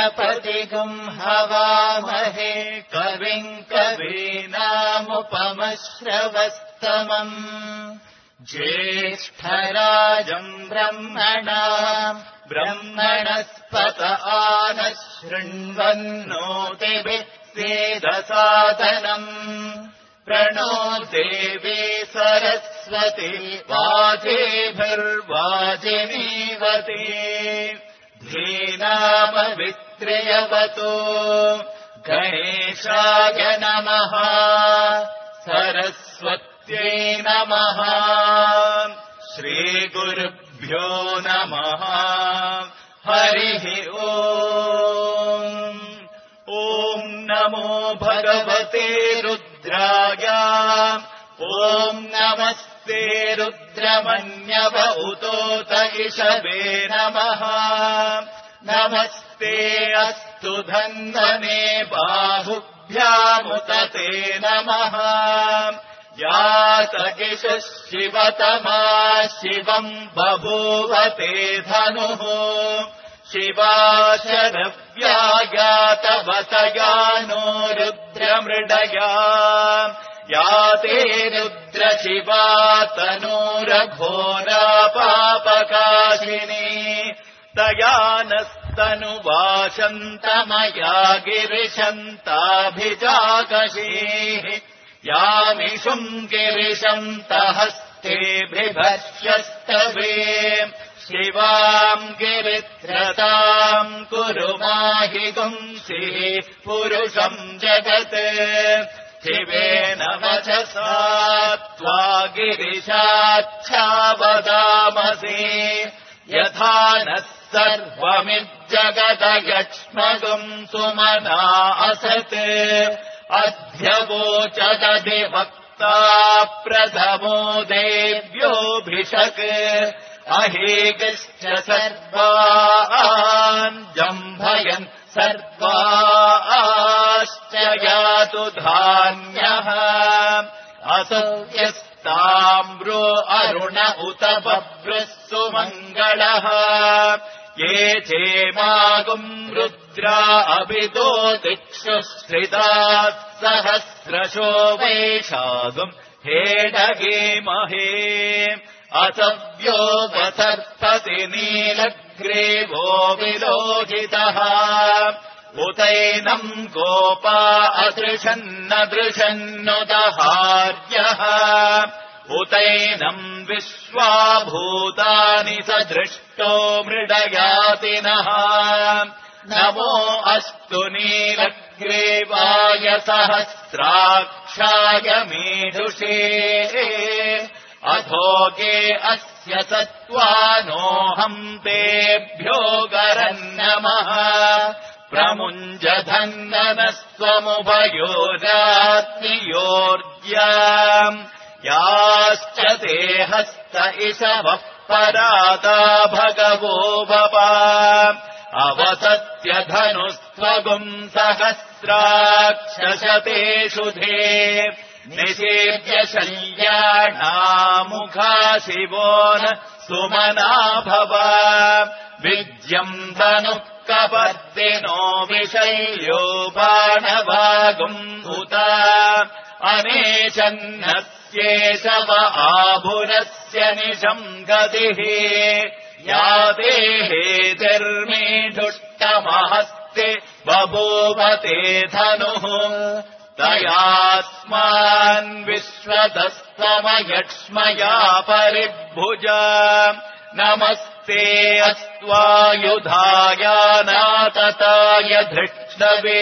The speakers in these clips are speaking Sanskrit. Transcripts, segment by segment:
गणपतिगुम् हवामहे कविम् कवीनामुपमश्रवस्तमम् ज्येष्ठराजम् ब्रह्मणस्पत आनः शृण्वन्नोतिभिः सेदसादनम् प्रणो देवी सरस्वती वाजेभिर्वाजिनीवती धीनामवित्र्यवतो गणेशाय नमः सरस्वत्यै नमः श्रीगुरुभ्यो नमः हरिः ओम् ॐ नमो भगवते रुद्राय ॐ नमस्ते रुद्रमन्यव उतोत इषवे नमः नमस्ते अस्तु धन्वने बाहुभ्यामुत ते नमः यातगिषः शिवतमा शिवम् बभूवते धनुः शिवाशरव्यायातवतया नो रुद्रमृडया याते रुद्रशिवा तनूरघोरा पापकाशिनी तया नस्तनुवाशन्तमया गिरिशन्ताभिजागशीः यामिषुम् गिरिशन्तहस्ते बिभर्ष्यस्तवे शिवाम् गिरित्रताम् कुरु माहि गुंसिः पुरुषम् जगत् शिवेन वचसा त्वा गिरिशाच्छावदामसि यथा नः सर्वमिज्जगदयक्ष्मगुम् सुमना असत् अध्यवोचदधिवक्ता प्रथमो देव्योऽभिषक् अहेगश्च सर्वान् जम्भयन् सर्वाश्च यातु धान्यः असत्यस्ताम्रो अरुण उत बभ्रः सुमङ्गलः ये चेमागुम् रुद्रा अभितो दिक्षु श्रिताः सहस्रशो वैशागुम् हेडगेमहे असव्योपसर्पति नीलग्रीवो विलोहितः उतैनम् गोपा अदृशन्नदृशन्नुदहार्यः उतैनम् विश्वाभूतानि स दृष्टो मृडयातिनः नमो अस्तु नीलग्रीवाय सहस्राक्षाय मीढुषे अथोगे अस्य सत्त्वानोऽहम् तेभ्यो गरन्नमः प्रमुञ्जधन्ननस्त्वमुभयोरात्मियोर्ज्याम् याश्च ते हस्त इषवः पराता भगवो भव अवसत्य धनुस्त्वगुम् सहस्राक्षशतेषु धे निषेव्य शल्याणामुखा शिवो न सुमना भव विद्यम् धनुः कपर्दिनो विशल्यो बाणवागुम् उत अनेशन्नस्येषव आभुरस्य निशम् गतिः या देहेतिर्मीढुष्टमहस्ते बभूवते धनुः तयास्मान् विश्वतस्तमयक्ष्मया परिभुज नमस्ते अस्त्वायुधायानातताय धृष्णवे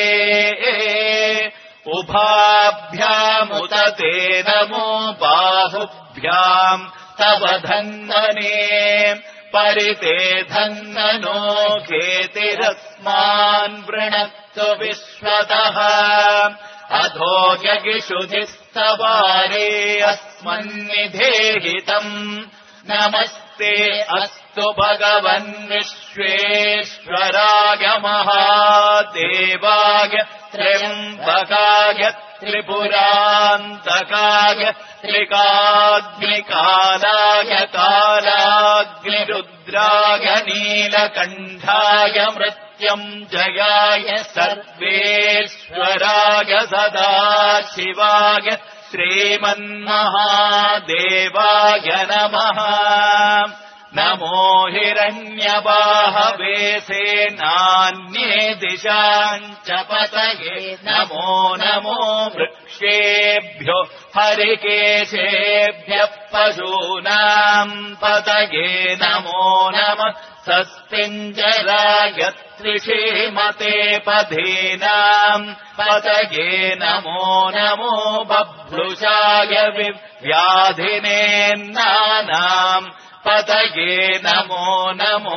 उभाभ्यामुत ते नमो बाहुभ्याम् तव धन्वने परिते धन्वनो खेतिरस्मान् वृणक्तु विश्वतः अधो यगिषुधिस्तवारे अस्मन्निधेहितम् नमस्ते अस्तु भगवन् विश्वेश्वराय महादेवाय त्र्यम्बकाय त्रिपुरान्तकाय त्रिकाग्निकालाय कालाग्निरुद्राय नीलकण्ठाय मृत्युञ्जयाय नित्यम् जयाय सर्वेश्वराय सदाशिवाय श्रीमन्महादेवाय नमः। नमो हिरण्यबाहवे सेनान्ये दिशाम् च पतये नमो नमो वृक्षेभ्यो हरिकेशेभ्यः पशूनाम् पतये नमो नमः। सस्तिञ्जराय त्रिषीमते पधीनाम् पतये नमो नमो बभ्रुषाय व्याधिनेन्नानाम् पतये नमो नमो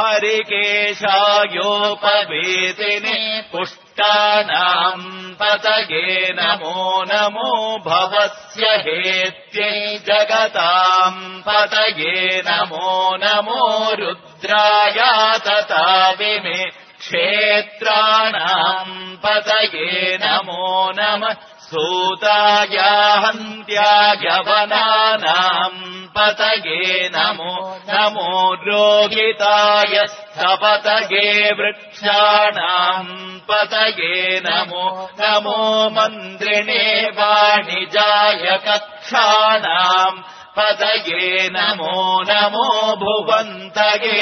हरिकेशायोपवेदिने पुष्टानाम् पतये नमो नमो भवस्य हेत्यै जगताम् पतये नमो नमो रुद्राय तथा विमे क्षेत्राणाम् पतये नमो नमः। सूताय हन्त्याय वनानाम् पतये नमो नमो रोहिताय स्थपतये वृक्षाणाम् पतये नमो नमो मन्त्रिणे वाणिजाय कक्षाणाम् पतये नमो नमो भुवन्तये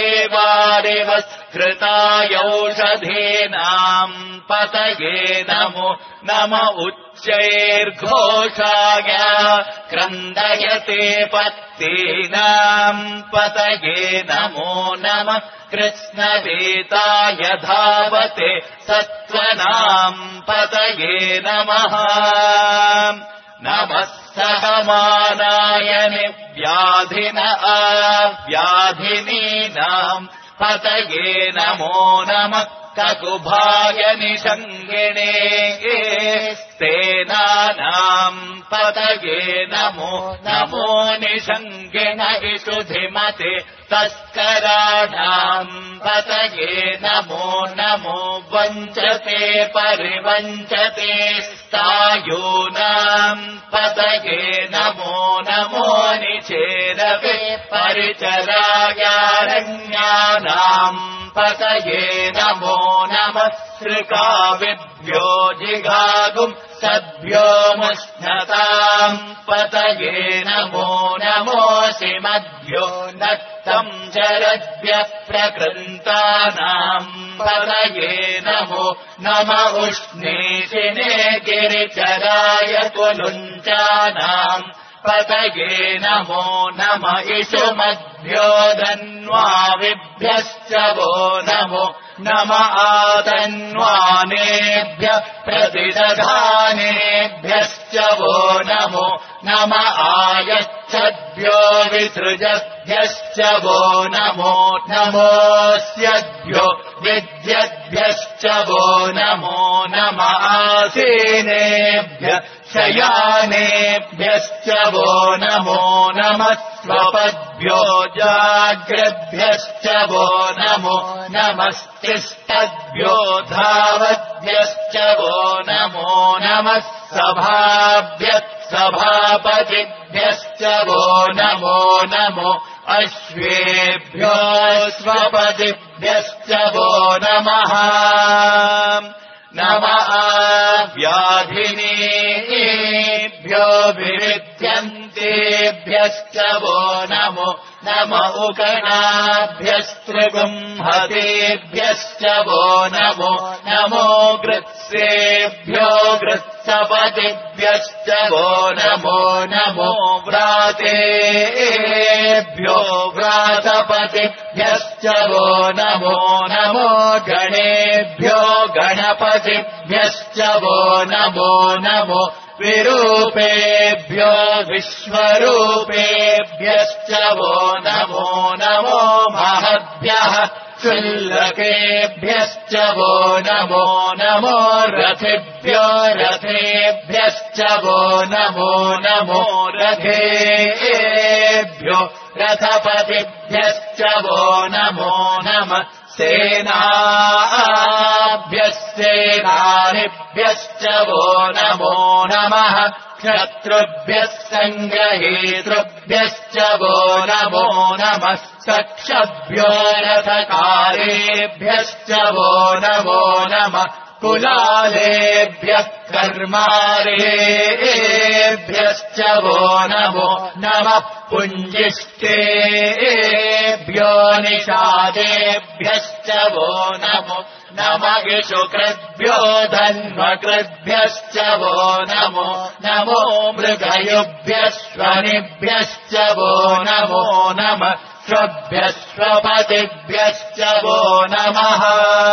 वारिवस्कृतायौषधीनाम् पतये नमो नम उच्चैर्घोषाय क्रन्दयते पत्तीनाम् पतये नमो नमः। कृष्णवेताय धावते सत्त्वनाम् पतये नमः। नमः सहमानाय निव्याधिन व्याधिनीनाम् पतये नमो नमः। ककुभाय निषङ्गिणे सेनानाम् पतये नमो नमो निषङ्गिण इषुधिमते तस्कराणाम् पतये नमो नमो वञ्चते परिवञ्चते स्थायूनाम् पतये नमो नमो निचेरवे परिचरायारण्यानाम् पतये नमो नमः। सृकाविभ्यो जिगागुम् सद्भ्यो मुष्णताम् पतये नमो नमोऽसिमद्भ्यो नक्तम् शरद्भ्यः प्रकृन्तानाम् पतये नमो नम उष्णीषिणे गिरिचराय कुलुञ्चानाम् पतये नमो नम इषुमद्भ्यो धन्वाविभ्यश्च वो नमो नम आतन्वानेभ्यः प्रतिदधानेभ्यश्च वो नमो नम आयच्छद्भ्यो विसृजद्भ्यश्च वो नमो नमोऽस्यद्भ्यो विद्यद्भ्यश्च वो नमो नम आसीनेभ्यः शयानेभ्यश्च वो नमो नमः। स्वपद्भ्यो जाग्रद्भ्यश्च वो नमो नमस्तिष्ठद्भ्यो धावद्भ्यश्च वो नमो नमः। सभाभ्यः सभापतिभ्यश्च वो नमो नमो अश्वेभ्यो स्वपतिभ्यश्च वो नमः। नमः व्याधिनीभ्यो विविध्यन्तेभ्यश्च वो नमो नम उकणाभ्यस्त्रिगुंहतेभ्यश्च वो नमो नमो गृत्सेभ्यो गृत्सपतिभ्यश्च वो नमो नमो व्रातेभ्यो व्रातपतिभ्यश्च वो नमो नमो गणेभ्यो गणपतिभ्यश्च वो नमो नमो विरूपेभ्यो विश्वरूपेभ्यश्च वो नमो नमो महद्भ्यः क्षुल्लकेभ्यश्च वो नमो नमो रथेभ्यो रथेभ्यश्च वो नमो नमो रथेभ्यो रथपतिभ्यश्च वो नमो नमः। सेनाभ्य सेनानिभ्यश्च वो नमो नमः क्षत्रुभ्यः सङ्ग्रहेतृभ्यश्च वो नमो नमः सक्षभ्यो रथकारेभ्यश्च वो नमो नमः कुलालेभ्यः कर्मारेभ्यश्च वो नमो नमः पुञ्जिष्टेभ्यो निषादेभ्यश्च वो नमो नमः शुक्रभ्यो धन्वकृभ्यश्च वो नमो नमो मृगयुभ्यश्वनिभ्यश्च वो नमो नमः श्वभ्यश्वपतिभ्यश्च वो नमः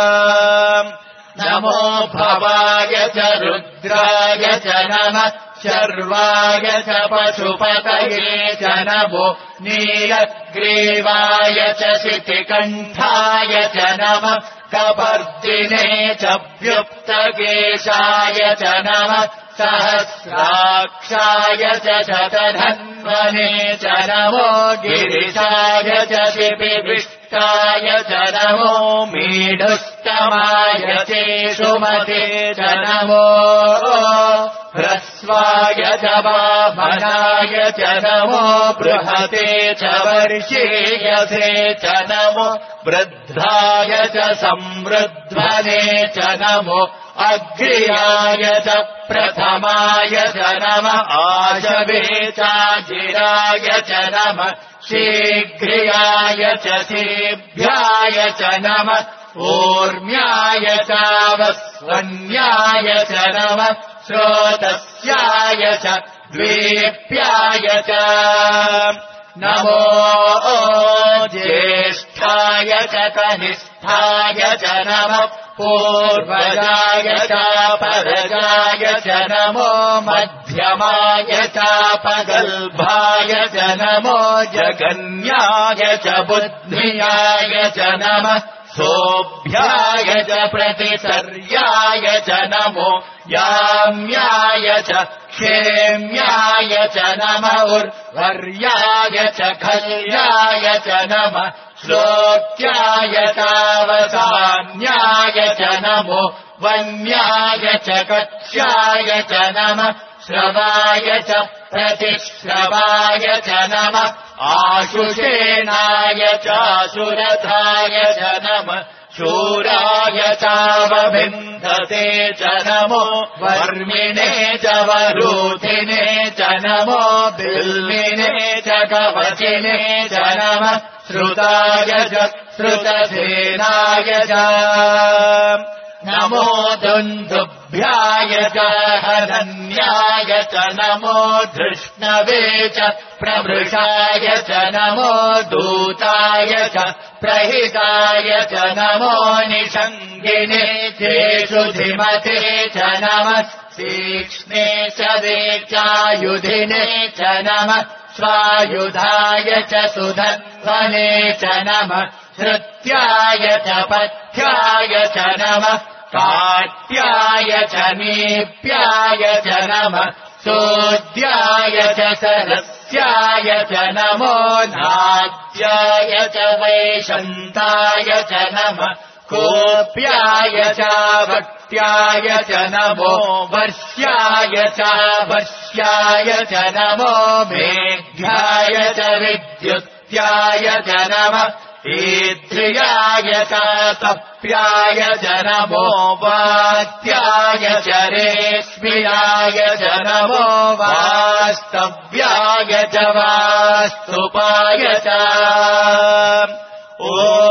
नमो भवाय च रुद्राय च नमः शर्वाय च पशुपतये च नमो नीलग्रीवाय च शितिकण्ठाय च नमः कपर्दिने च व्युक्तकेशाय च नमः सहस्राक्षाय च शतधन्वने च नमो गिरिशाय च शिपिविष्टाय च नमो मीढुस्तमाय चेषुमते च नमो ह्रस्वाय च वामनाय च नमो बृहते च वर्षीयसे च नमो वृद्धाय च संवृध्वने च नमो अग्र्याय च प्रथमाय च नमः आशवे चाजिराय च नमः शीघ्रियाय च सेभ्याय च नमः ऊर्म्याय चावस्वन्याय च नमः श्रोतस्याय च द्वीप्याय च नमो ज्येष्ठाय च कनिष्ठाय च नमः पूर्वजाय चापरजाय च नमो मध्यमाय चापगल्भाय च नमो जगन्याय च बुद्धियाय च नमः सोऽभ्याय च प्रतिसर्याय च नमो याम्याय च क्षेम्याय च नमः उर्वर्याय च खल्याय च नमः श्लोक्याय चावसान्याय च नमो वन्याय च कक्ष्याय च नमः श्रवाय च प्रतिश्रवाय च नमः आशुषेणाय चासुरथाय च नमः शूराय चावभिन्धते च नमो वर्मिणे च वरूथिने च नमो बिल्मिने च कवचिने च नमः श्रुताय च श्रुतसेनाय च नमो दुन्दुभ्याय च हरन्याय च नमो धृष्णवे च प्रवृषाय च नमो दूताय च प्रहिताय च नमो निषङ्गिने चेषुधिमते च नमः तीक्ष्णे च वेचायुधिने च नमः स्वायुधाय च सुधन्वने च नमः श्रुत्याय च पथ्याय च नमः काट्याय च नीप्याय च नमः सोद्याय च सरस्याय च नमो नाद्याय च वैशन्ताय च नमः कोप्याय चावट्याय च नमो वर्ष्याय चावर्ष्याय च नमो मेघ्याय च विद्युत्याय च नमः ईद्रियाय चातप्याय च नमो वात्याय च रेश्म्याय च नमो वास्तव्याय च वास्तुपाय च ॐ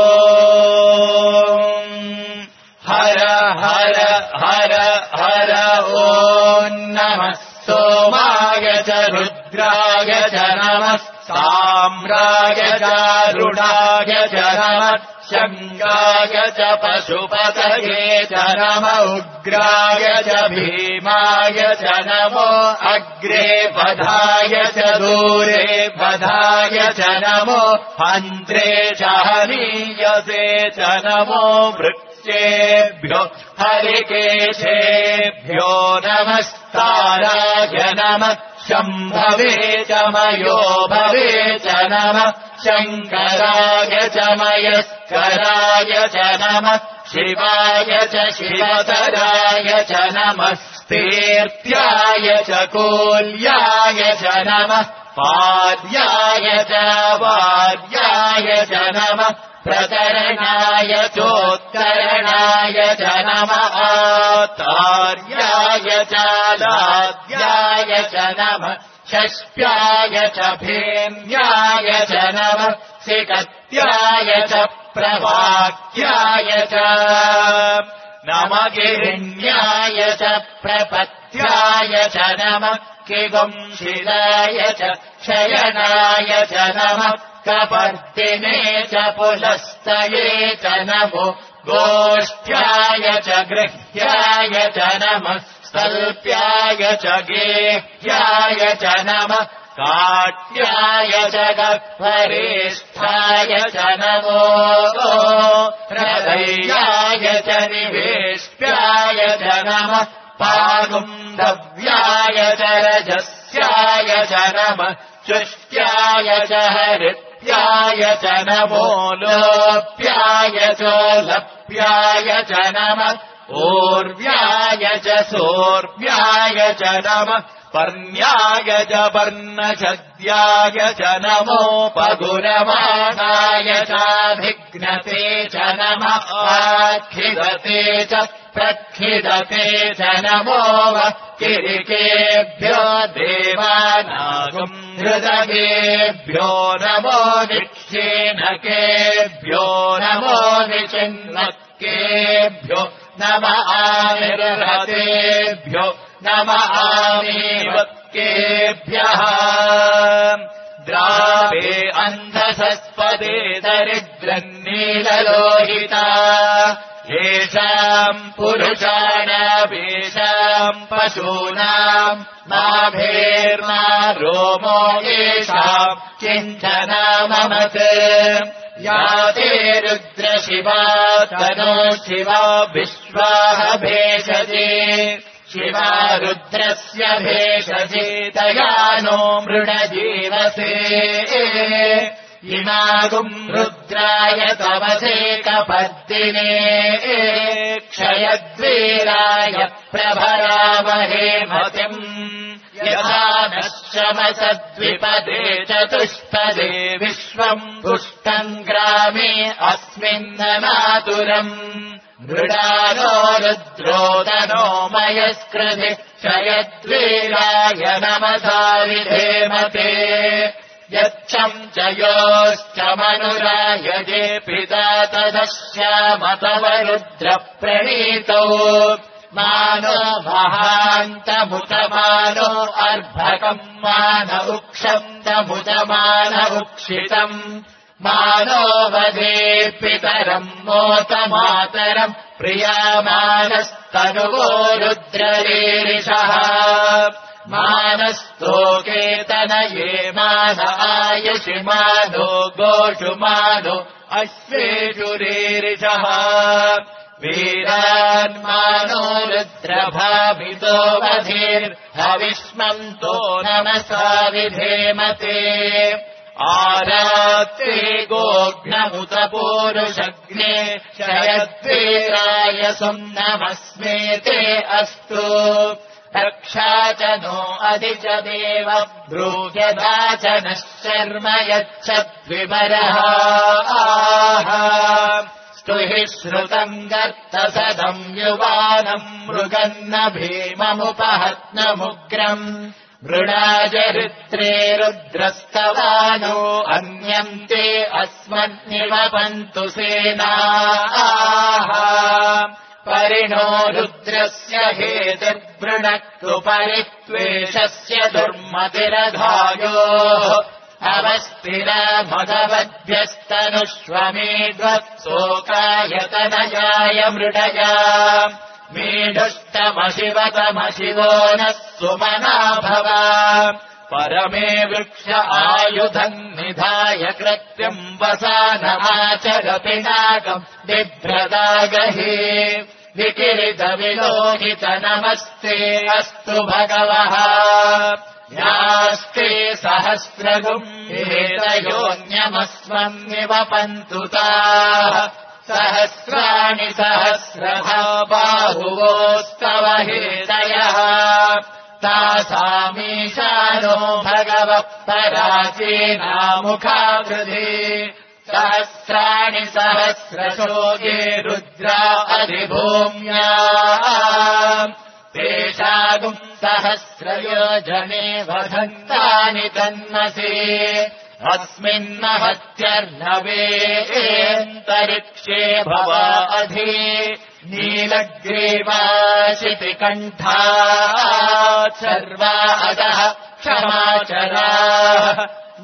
हर हर हर हर ॐ नमः सोमाय च रुद्राय च नमः साम्राय चारुणाय च नमः शङ्गाय च पशुपतये च नमः उग्राय च भीमाय च नमो अग्रे पधाय च दूरे पधाय च नमो हन्त्रे च हनीयसे च नमो वृक्षेभ्यो हरिकेशेभ्यो नमस्ताराय नमः शम्भवे च मयो भवे च नमः शङ्कराय च मयस्कराय च नमः शिवाय च शिवतराय च नमः स्तीर्त्याय च कोल्याय च नमः पाद्याय च वार्याय च नमः प्रतरणाय चोत्तरणाय च नमः आतार्याय च लाद्याय च नमः षष्ट्याय च भेन्याय च नमः सिकत्याय च प्रवाक्याय च नमः गिरिण्याय च प्रपत्याय च नमः किगुंशिलाय च शयनाय च नमः कपर्दिने च पुलस्तये च नमो गोष्ठ्याय च गृह्याय च नमः स्तल्प्याय च गेह्याय च नमः काट्याय च गह्वरेष्ठाय च नमो हृदयाय च निवेष्ट्याय च नमः पागुन्धव्याय च रजस्याय च नमः चुष्ट्याय च हरित्याय च नमो लोप्याय चोलप्याय च नमः ऊर्व्याय च सोर्व्याय च नमः पर्ण्याय च पर्णछद्याय च नमोपगुरमाणाय चाभिघ्नते च नमः आखिदते च प्रखिदते च नमो किरिकेभ्यो देवानागम् हृदयेभ्यो नमो विक्षीणकेभ्यो नमो विचिन्नकेभ्यो नमः आविर्हतेभ्यो नमः आमीवत्केभ्यः द्रावे अन्धसस्पदे दरिद्रन्नीललोहिता येषाम् पुरुषाणामेषाम् पशूनाम् नाभेर्मा रोमो येषाम् किञ्चनाममत् या ते रुद्रशिवा तनो शिवा विश्वाः भेषजे शिवा रुद्रस्य भेषजे दयानो मृडजीवसे इमागुम् रुद्राय तमसे कपर्दिने क्षयद्वीराय प्रभरामहे मतिम् यथा नः शमसद्विपदे चतुष्पदे विश्वम् पुष्टम् ग्रामे अस्मिन्ननातुरम् मृडानो रुद्रोदनो मयस्कृधि क्षयद्वीराय नमसा विधेमते यच्छम् च योश्च मनुरायजे पिता तदश्यामतव रुद्रप्रणीतौ मानो महान्तमुतमानो अर्भकम् मान उक्षन्तमुतमान उक्षितम् मानो वधे पितरम् मोतमातरम् प्रियामानस्तनुवो रुद्ररीरिषः मानस्तोकेतनये मान आयुषि मानो गोषु मानो अश्वेषु रीरिषः वीरान्मानो रुद्रभावितो वधीर्हविष्मन्तो नमसा विधेमते आरात्रे गोघ्नमुत पूरुषग्ने शयद्वीराय सुम्नमस्मेते अस्तु रक्षा च नो अधिच देव ब्रूह्यदा च नः शर्म यच्छद्विमरः स्तुहि श्रुतम् गर्तसदम् युवानम् मृगन्न भीममुपहत्नमुग्रम् मृडाजरित्रे रुद्रस्तवानो अन्यन्ते अस्मन्निवपन्तु सेनाः परिणो रुद्रस्य हेतिर्वृणक्तु परित्वेषस्य दुर्मतिरधायोः अवस्थिरा मदवद्भ्यस्तनुष्वमेध्वत्सोकायतनयाय मृडया मेढुष्टमशिवतमशिवो नः सुमना भव परमे वृक्ष आयुधम् निधाय कृत्यम् वसानमाचरति नागम् बिभ्रदागहे विकिरितविलोहित नमस्ते अस्तु भगवः यास्ते सहस्रगुम् एतयोऽन्यमस्मन्निवपन्तु ताः सहस्राणि सहस्राणि सहस्रधा बाहुवोस्तव हेतयः तासामीशानो भगवः पराचीनामुखाकृधि सहस्राणि सहस्रशो ये रुद्रा अधिभूम्या तेषागुम् सहस्रयोजने वधन्तानि तन्मसि अस्मिन्महत्यर्णवेन्तरिक्षे भवा अधि नीलग्रीवाशितिकण्ठा सर्वा अधः क्षमाचराः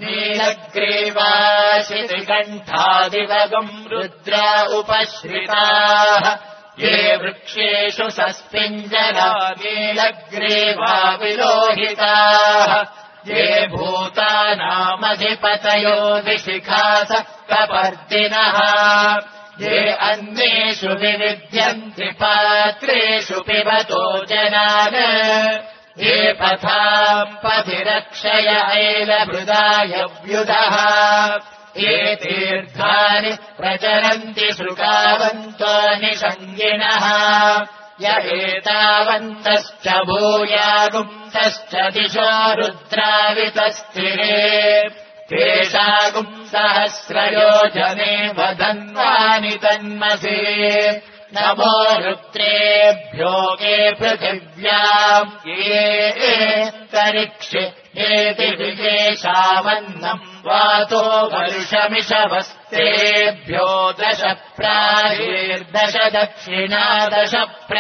नीलग्रीवाशितिकण्ठादिवगम् रुद्रा उपश्रिताः ये वृक्षेषु सस्पिञ्जना नीलग्रीवा विलोहिताः ये भूतानामधिपतयो विशिखास कपर्दिनः ये अन्येषु विविध्यन्ति पात्रेषु पिबतो जनान् ये पथाम् पथिरक्षय ऐलभृदाय व्युदः ये तीर्थानि प्रचरन्ति शुकावन्तो निषङ्गिणः य एतावन्तश्च भूयागुंसश्च दिशो रुद्रावितस्थिरे तेषागुम् सहस्रयोजने वधन्वानि तन्मसि नमो रुद्रेभ्यो ये पृथिव्याम् ये तरिक्षे एति विशेषावन्नम् वातो वर्षमिषवस्तेभ्यो 10 प्राहीर्दश दक्षिणा 10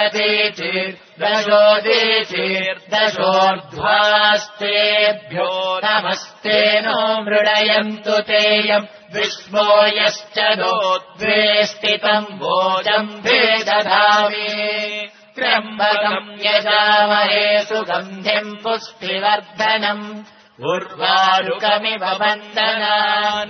प्रतीचीर्दशोदीचीर्दशोर्ध्वास्तेभ्यो नमस्ते नो मृडयन्तु तेयम् विष्मो यश्च दोद्वे स्थितम् वोचम् भेदधामि त्र्यम्बकम् यजामहे सुगन्धिम् पुष्टिवर्धनम् उर्वारुकमिव वन्दनान्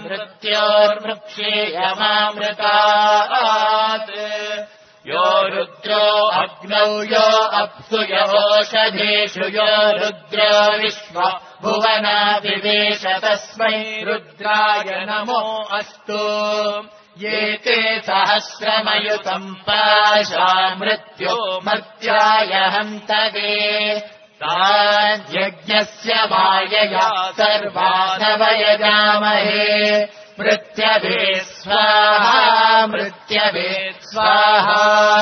मृत्योर्मृक्षेयमामृतात् यो रुद्रो अग्नौ यो अप्सु य ओषधेषु यो रुद्रो विश्व भुवनादिवेश तस्मै रुद्राय नमो अस्तु ये ते सहस्रमयुतम् पाशा मृत्यो मर्त्याय हन्तवे तान् यज्ञस्य मायया सर्वानवयजामहे मृत्यवे स्वाहा मृत्यवे स्वाहा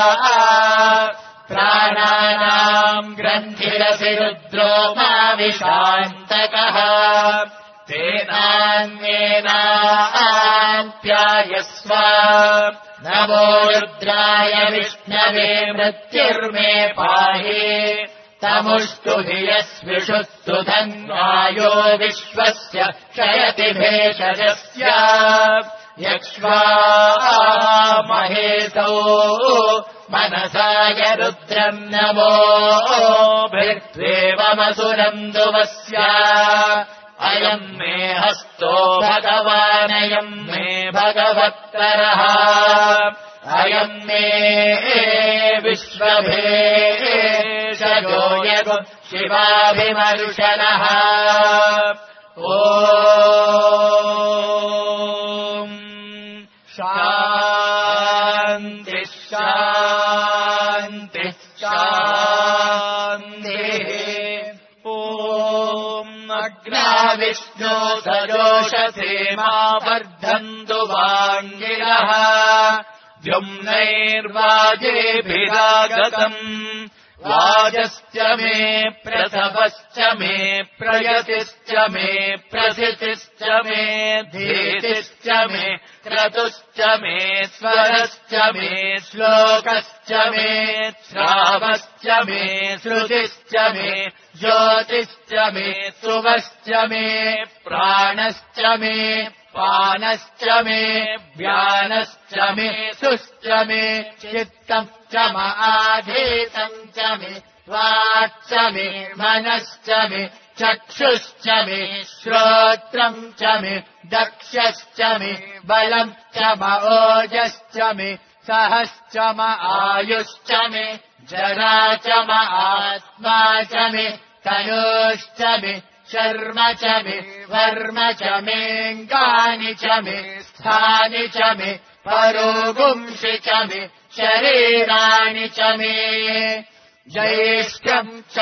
प्राणानाम् ग्रन्थिरसि रुद्रो मा विशान्तकः तेनान्येनाप्यायस्व नमो रुद्राय विष्णवे मृत्युर्मे पाहि तमुष्टुभियस्विषुस्तु धन्वायो विश्वस्य क्षयति भेषजस्य यक्ष्वा महेतौ मनसाय रुद्रम् नमो भृत्वेवमसुरम् दुवस्य अयम् मे हस्तो भगवानयम् मे भगवत्तरः अयम् मे विश्वभेषजो यगु शिवाभिमर्शनः ॐ शान्ति शान्ति शान्तिः ॐ अग्ना विष्णो सजोषसे मा वर्धन्तु वाङ्गिरः द्युम्नैर्वाजेभिरागतम् वाजश्च मे प्रसवश्च मे प्रयतिश्च मे प्रसितिश्च मे धीतिश्च मे क्रतुश्च मे स्वरश्च मे श्लोकश्च मे श्रावश्च मे श्रुतिश्च मे ज्योतिश्च मे सुवश्च मे प्राणश्च मे पानश्च मे व्यानश्च मे सुश्च मे चित्तम् च माधीतम् च मे वाक् च मे मनश्च मे चक्षुश्च मे श्रोत्रम् च मे दक्षश्च मे बलम् च ओजश्च मे सहश्च आयुश्च मे जरा च आत्मा च मे तनुश्च मे शर्म च मे वर्म च मेऽङ्गानि च मे स्थानि च मे परोगुंसि च मे शरीराणि च मे ज्येष्ठ्यम् च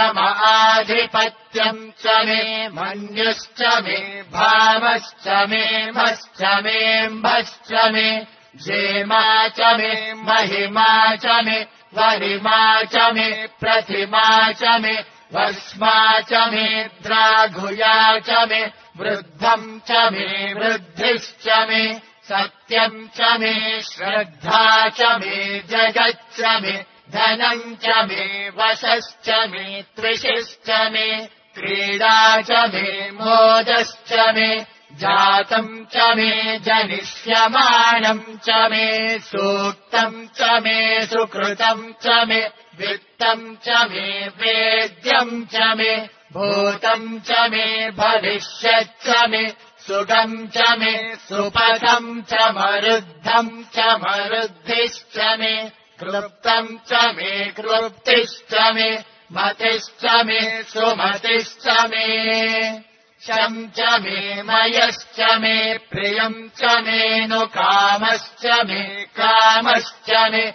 आधिपत्यम् च मे मन्युश्च मे भामश्च मे मश्च मेऽम्भश्च मे जेमा च मे महिमा च मे वरिमा च मे प्रतिमा च मे वस्मा च मे द्राघुया च मे वृद्धम् च मे वृद्धिश्च मे सत्यम् च मे श्रद्धा च मे जगच्च मे धनम् च मे वशश्च मे त्विषिश्च मे क्रीडा च मे मोदश्च मे जातम् च मे जनिष्यमाणम् च मे सूक्तम् च मे सुकृतम् च मे वित्तम् च मे वेद्यम् च मे भूतम् च मे भविष्यच्च मे सुगम् च मे सुपथम् च मरुद्धम् च मरुद्धिश्च मे क्लृप्तम् च मे क्लृप्तिश्च मे मतिश्च मे सुमतिश्च मे शम् च मे मयश्च मे प्रियम् च मेऽनुकामश्च मे कामश्च मे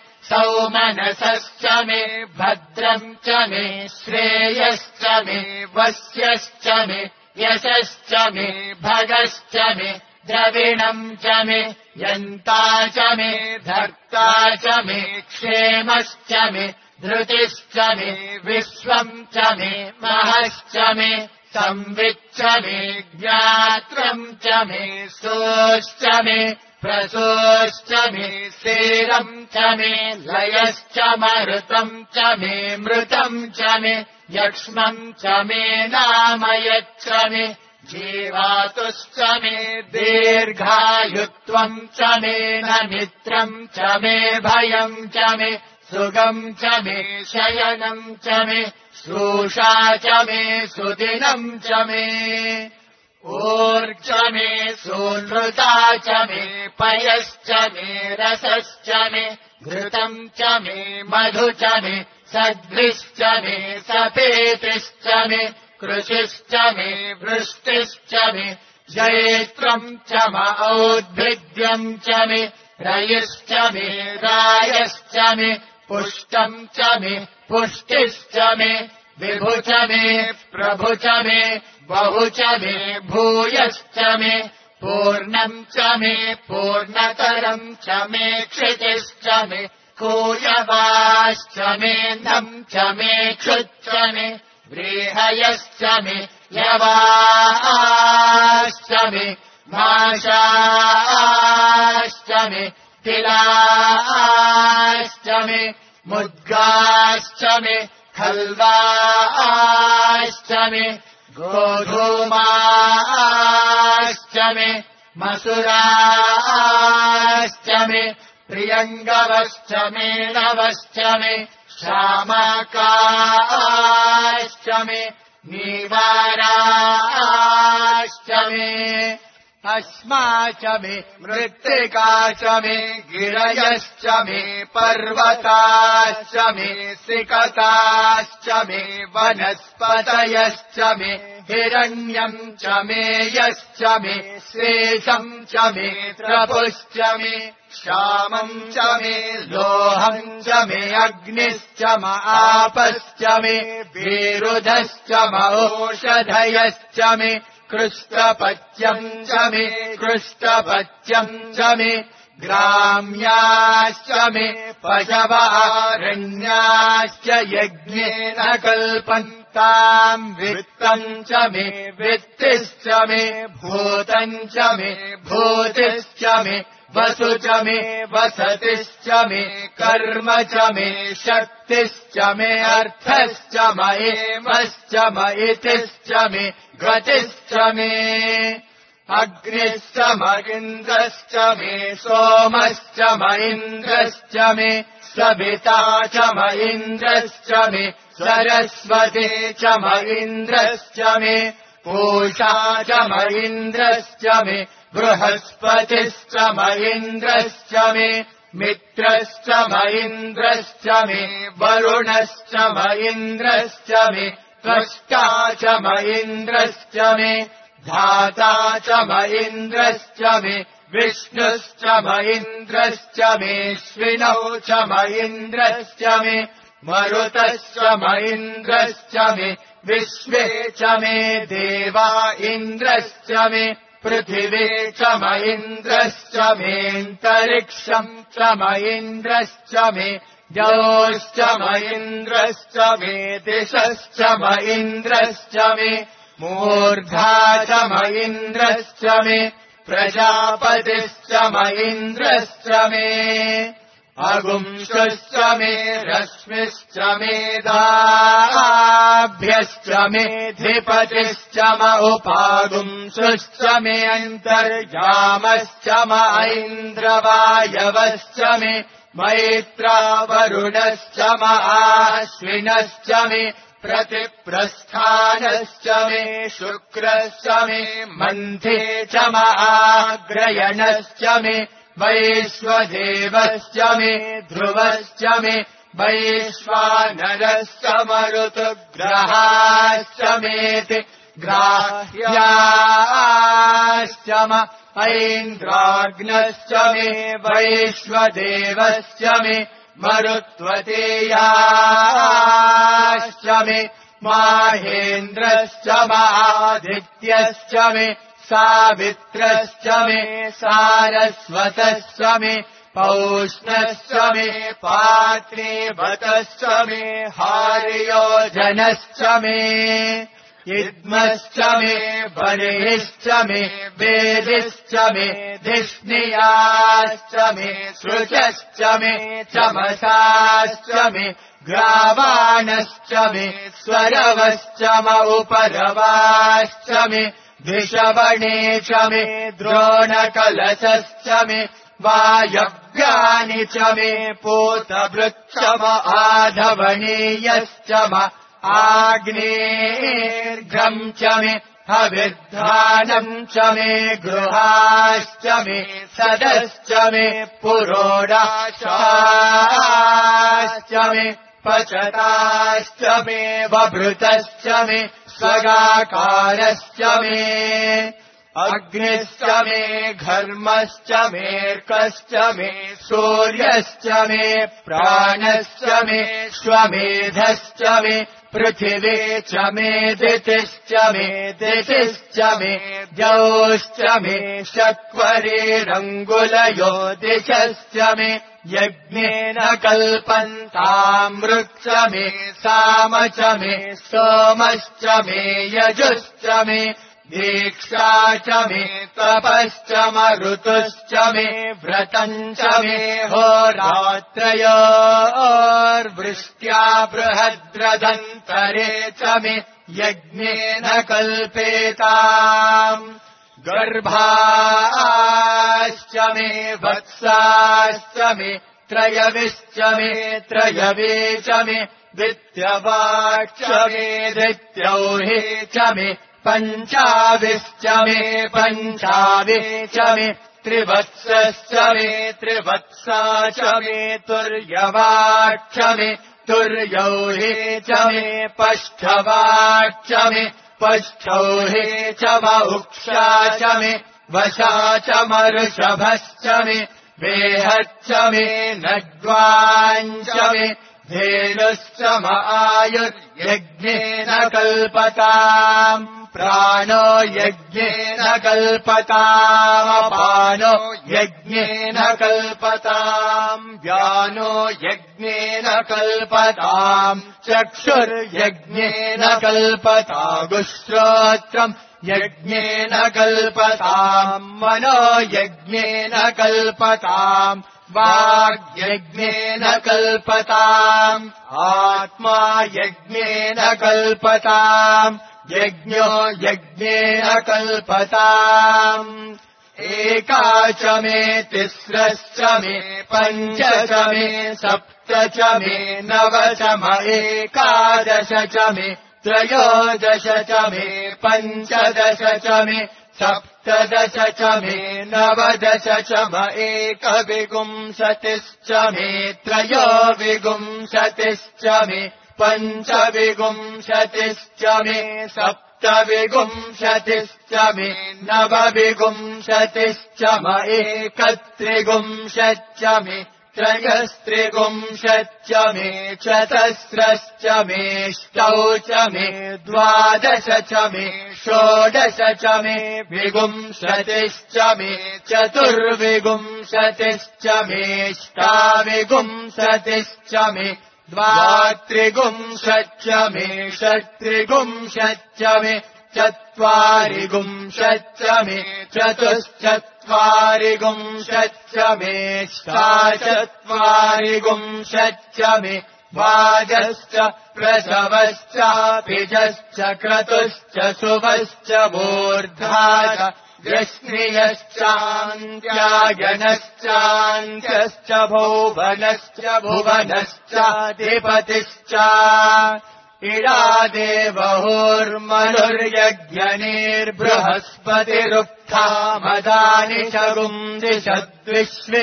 सौमनसश्च मे भद्रम् च मे श्रेयश्च मे वस्यश्च मे यशश्च मे भगश्च मे द्रविणम् च मे यन्ता च मे धर्ता च मे क्षेमश्च मे धृतिश्च मे विश्वम् च मे महश्च मे संविच्च मे ज्ञात्रम् च मे सोश्च मे प्रसोश्च मे सेरम् च मे लयश्च मरुतम् च मे मृतम् च मे यक्ष्मम् च मे नामयच्च मे जीवातुश्च मे दीर्घायुत्वम् च मे नमित्रम् च मे भयम् च मे सुगम् च मे शयनम् च मे श्रूषा च मे सुदिनम् च मे ऊर्ज मे सूनृता च मे पयश्च मे रसश्च मे घृतम् च मे मधु च मे सद्भिश्च मे सपेतिश्च मे कृषिश्च मे वृष्टिश्च मे जयेत्रम् च औद्भिद्यम् च मे रयिश्च मे रायश्च मे पुष्टम् च मे पुष्टिश्च मे विभु च मे प्रभु च मे बहु च मे भूयश्च मे पूर्णम् च मे पूर्णतरम् च मे क्षितिश्च मे कूयवाश्च मे नम् च मे क्षुच्च मे व्रीहयश्च मे यवाश्च मे माशाश्च मे तिलाश्च मे मुद्गाश्च मे खल्वाश्च मे गोधूमाश्च मे मसुराश्च मे प्रियङ्गवश्च मे नवश्च मे श्यामाकाश्च मे नीवाराश्च मे अस्मा च मे मृत्तिका च मे गिरयश्च मे पर्वताश्च मे सिकताश्च मे वनस्पतयश्च मे हिरण्यम् च मे यश्च मे शेषम् च मे त्रपुश्च मे श्यामम् च मे लोहम् च मे अग्निश्च म आपश्च मे विरुधश्च मौषधयश्च मे कृष्टपत्यम् च मे कृष्टपत्यम् च मे ग्राम्याश्च मे पशवारण्याश्च यज्ञेन कल्पन्ताम् वित्तम् च मे वित्तिश्च मे भूतम् च मे भूतिश्च मे वसु च मे वसतिश्च मे कर्म च मे शक्तिश्च मे अर्थश्च मयेमश्च मयितिश्च मे गतिश्च मे अग्निश्च मगिन्द्रश्च मे सोमश्च मइन्द्रश्च मे सविता च मइन्द्रश्च मे सरस्वती च मइन्द्रश्च मे पूषा च मइन्द्रश्च मे बृहस्पतिश्च मइन्द्रश्च मे मित्रश्च मइन्द्रश्च मे वरुणश्च मइन्द्रश्च मे त्वष्टा च मइन्द्रश्च मे धाता च मइन्द्रश्च मे विष्णुश्च म इन्द्रश्च मेऽश्विनौ च म इन्द्रश्च मे मरुतश्च म इन्द्रश्च मे विश्वे च मे देवा इन्द्रश्च मे पृथिवे च म इन्द्रश्च मेऽन्तरिक्षम् च म इन्द्रश्च मे द्यौश्च म इन्द्रश्च मे दिशश्च म इन्द्रश्च मे मूर्धा च म इन्द्रश्च मे प्रजापतिश्च म इन्द्रश्च मे अगुंशुश्च मे रश्मिश्च मे दाभ्यश्च मे धिपतिश्च म उपागुंशुश्च मे अन्तर्यामश्च म ऐन्द्रवायवश्च मे मैत्रावरुणश्च म आश्विनश्च मे प्रतिप्रस्थानश्च मे शुक्रश्च मे मन्थे च म आग्रयणश्च मे वैश्वदेवश्च मे ध्रुवश्च मे वैश्वानरश्च मरुतग्रहाश्च मेति ग्राह्याश्च म ऐन्द्राग्नश्च मे वैश्वदेवश्च मे मरुत्वतेयाश्च मे माहेन्द्रश्च म आदित्यश्च मे सावित्रश्च मे सारस्वतश्च मे पौष्णश्च मे पात्रीवतश्च मे हार्योजनश्च मे इद्मश्च मे बर्हिश्च मे वेदिश्च मे धिष्णियाश्च मे सृजश्च मे चमसाश्च मे ग्रावाणश्च मे स्वरवश्च म उपरवाश्च मे धिषवणे च मे द्रोणकलशश्च मे वायव्यानि च मे पूतवृक्ष म आधवणीयश्च म आग्नेर्घ्रम् च मे हविर्धानम् च मे गृहाश्च मे सदश्च मे पुरोडाशाश्च मे पचताश्च मे वभृतश्च मे स्वगाकारश्च मे अग्निश्च मे घर्मश्च मेऽर्कश्च मे सूर्यश्च मे प्राणश्च मे श्वमेधश्च मे पृथिवी च मे दितिश्च मे दितिश्च मे द्यौश्च मे शक्वरेरङ्गुलयो दिशश्च मे यज्ञेन कल्पन्तामृक् च मे साम च मे सोमश्च मे यजुश्च मे दीक्षा च मे तपश्च मरुतुश्च मे व्रतम् च मे होरात्रयोर्वृष्ट्या बृहद्रदन्तरे च मे यज्ञेन कल्पेताम् गर्भाश्च मे वत्साश्च मे त्रयविश्च मे त्रयवे च मे द्वित्यवाक्ष मे द्वित्यौहे च मे पञ्चाविश्च मे पञ्चावे च मे त्रिवत्सश्च मे त्रिवत्सा च मे तुर्यवाक्ष मे तुर्यौहे च मे पष्ठवाक्ष मे पष्ठौहे च म उक्षा च मे वशा च मऋषभश्च मे वेहच्च मे नड्वाञ्च मे धेनुश्च म आयुर्यज्ञेन कल्पताम् प्राणो यज्ञेन कल्पतामपानो यज्ञेन कल्पताम् व्यानो यज्ञेन कल्पताम् चक्षुर्यज्ञेन कल्पतागुश्रोत्रम् यज्ञेन कल्पताम् मनो यज्ञेन कल्पताम् वाग्यज्ञेन कल्पताम् आत्मा यज्ञेन कल्पताम् यज्ञो यज्ञेन कल्पताम् एका च मे तिस्रश्च मे पञ्च च मे सप्त च मे नव च म एकादश च मे त्रयोदश च मे पञ्चदश च मे सप्तदश च मे नवदश च म एकविंशतिश्च मे त्रयोविंशतिश्च मे पञ्चविंशतिश्च मे सप्तविगुंशतिश्च मे नवविगुंशतिश्च म एकत्रिगुंशच्च मे त्रयस्त्रिगुंशच्च मे चतस्रश्च मेष्टौ च मे द्वादश च मे षोडश च मे विगुंशतिश्च मे चतुर्विगुंशतिश्च मेष्टाविगुंशतिश्च मे द्वात्रिगुंशच्च मे षट्त्रिगुंशच्च मे चत्वारिगुंशच्च मे चतुश्चत्वारिगुंशच्च मेष्टाचत्वारिगुंशच्च मे वाजश्च प्रसवश्च पिजश्च क्रतुश्च सुवश्च मूर्धा च व्यश्नियश्चान्त्यायनश्चान्त्यश्च भौवनश्च भुवनश्चाधिपतिश्च इडादेवहुर्मनुर्यज्ञनिर्बृहस्पतिरुक्था मदानि च गुंदिशद्विश्वे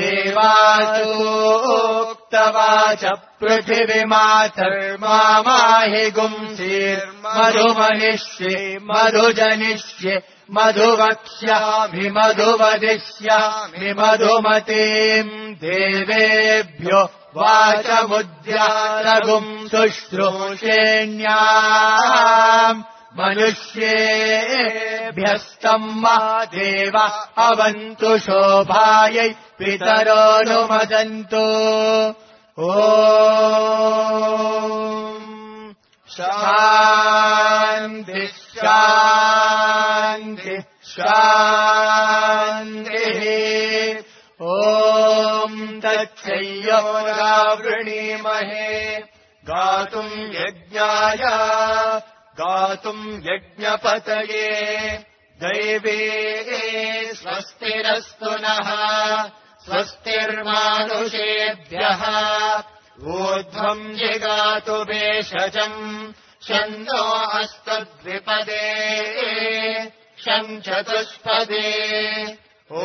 देवासोक्तवाच पृथिवीमातर्माहि गुंसीर्मधुमनिष्ये मधुजनिष्ये मधुवक्ष्यामि मधुवदिष्यामि मधुमतीम् देवेभ्यो वाचमुद्यातगुम् शुश्रूषेण्याम् मनुष्येभ्यस्तम् मा देव अवन्तु शोभायै पितरोऽनुमदन्तु ॐ शान्ति शान्ति शान्तिः ॐ तच्छय्योरावृणीमहे गातुम् यज्ञाय गातुम् यज्ञपतये दैवे स्वस्तिरस्तु नः स्वस्तिर्मानुषेभ्यः ऊर्ध्वम् जिगातु भेषजम् शन्नो अस्तद्विपदे शं चतुष्पदे ॐ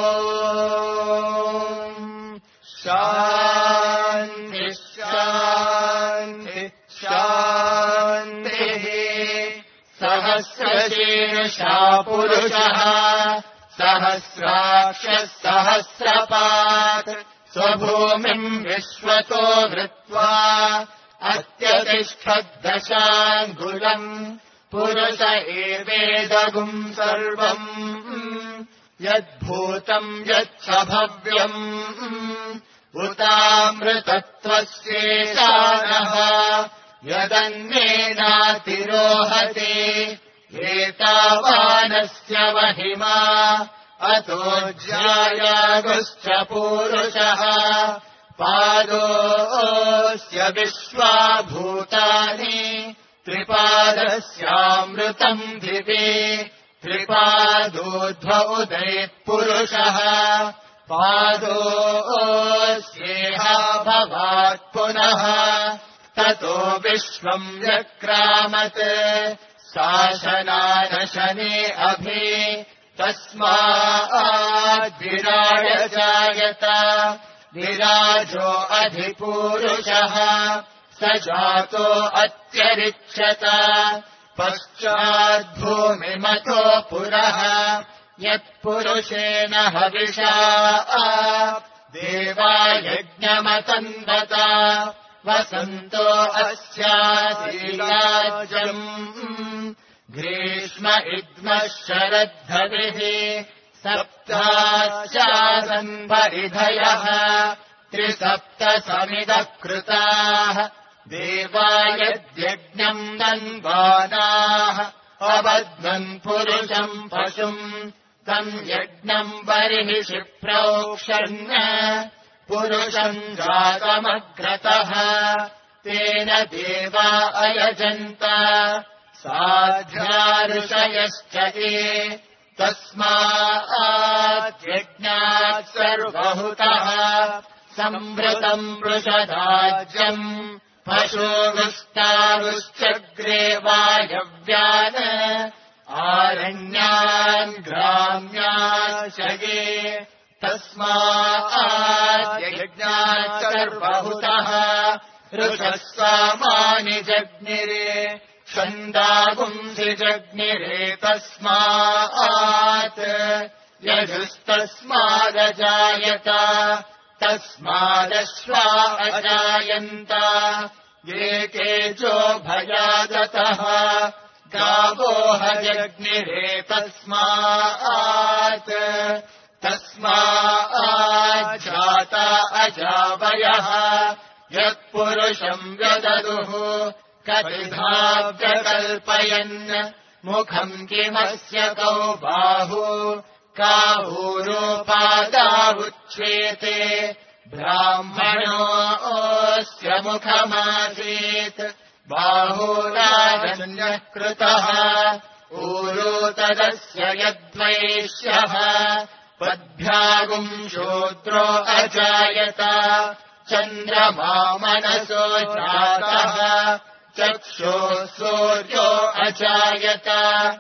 शान्ति शान्ति शान्तिः सहस्रशीर्षा पुरुषः सहस्राक्षः सहस्रपात् स्वभूमिम् विश्वतो वृत्वा अत्यतिष्ठद्दशाङ्गुलम् पुरुष एवेदगुम् सर्वम् यद्भूतम् यच्च भव्यम् उतामृतत्वस्येशानः यदन्येनातिरोहते एतावानस्य महिमा अतो ज्यायागुश्च पूरुषः पादोऽस्य विश्वाभूतानि त्रिपादस्यामृतम् दिवे त्रिपादोऽध्व उदयः पुरुषः पादोऽस्येह भवात् पुनः ततो विश्वम् व्यक्रामत् शासनादशने अभि तस्माद्विराड जायत विराजो अधिपूरुषः स जातो अत्यरिच्छत पश्चाद्भूमिमतो पुरः यत्पुरुषेण हविषा देवा यज्ञमतन्वत वसन्तो अस्यादिराज्यम् ग्रीष्म इद्मः शरद्धविः सप्ताश्चासन् परिधयः त्रिसप्त समिदः कृताः देवा यद्यज्ञम् दन्वानाः अबध्नन् पुरुषम् पशुम् तम् यज्ञम् बर्हिषि प्रोक्षन् पुरुषम् जातमग्रतः तेन देवा अयजन्त साध्या ऋषयश्च ये तस्माद्यज्ञात् सर्वहुतः संवृतम् वृषदाज्यम् पशूगुस्तागुश्चग्रे वायव्यान् आरण्यान् ग्राम्याश्च ये तस्माद्यज्ञात् सर्वहुतः ऋषः सामानि जज्ञिरे छन्दागुम् यजुषि जग्निरेतस्मात् यजुस्तस्मादजायत तस्मादश्वा अजायन्त ये केचो भयादतः गावो हजग्निरेतस्मात् तस्माज्जाता अजावयः यत्पुरुषम् व्यददुः कतिधाव्यकल्पयन् मुखम् किमस्य कौ बाहु काऊरोपादावुच्येते ब्राह्मणोऽस्य मुखमासीत् बाहुराजन्यः कृतः ऊरो तदस्य यद्वैश्यः पद्भ्यागुम् शूद्रो अजायत चन्द्रमा मनसो जातः चक्षुः सूर्यो अजायत